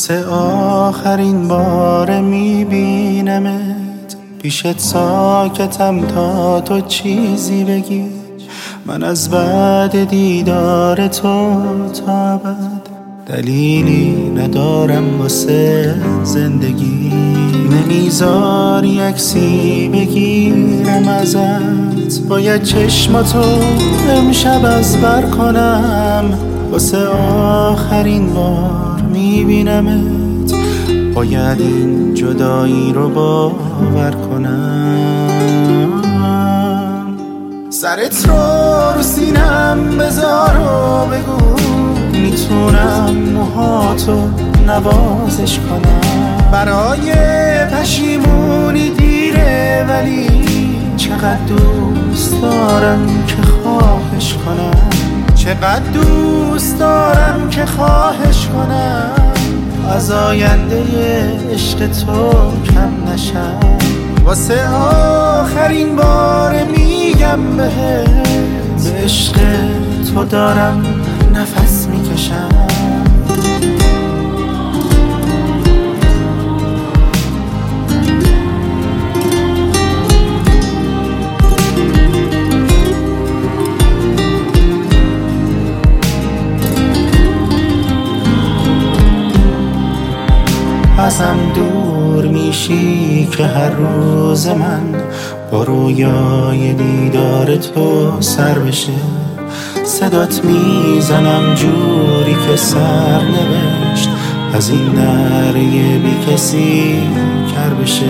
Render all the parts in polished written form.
واسه آخرین بار میبینمت پیشت ساکتم تا تو چیزی بگی. من از بعد دیدار تو تا ابد دلیلی ندارم واسه زندگی. نمیذاری عکسی بگیرم ازت، باید چشماتو امشب از بر کنم. واسه آخرین بار میبینمت، باید این جدایی رو باور کنم. سرت رو سینم بذار و بگو میتونم موهاتو نوازش کنم. برای پشیمونی دیره ولی چقدر دوست دارم که خواهش کنم. چقدر دوست دارم که خواهش کنم از آینده عشق تو کم نشم. واسه آخرین بار میگم بهت، به عشق تو دارم نفس میکشم. ازم دور میشی که هر روز من با رویای دیدار تو سر بشه. صدات میزنم جوری که سر نوشت از این دره بی کسی کر بشه.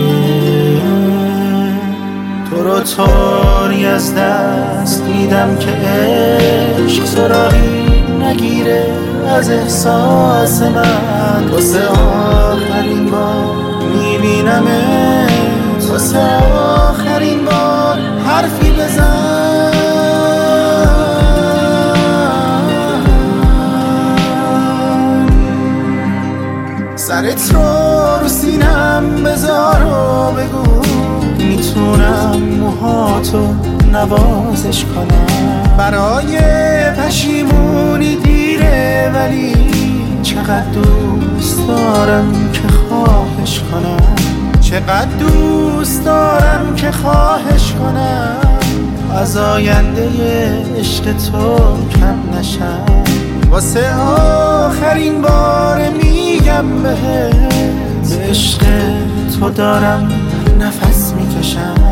تو رو طوری از دست میدم که عشق سراغی نگیره از احساس من. واسه آخرین بار میبینمت، واسه آخرین بار حرفی بزن. سرت رو سینم بذار و بگو میتونم موهاتو نوازش کنم. برای پشیمونی دیره ولی چقدر دوست دارم که خواهش کنم. چقدر دوست دارم که خواهش کنم از آینده عشق تو کم نشم. واسه آخرین بار میگم بهت، به عشق تو دارم نفس میکشم.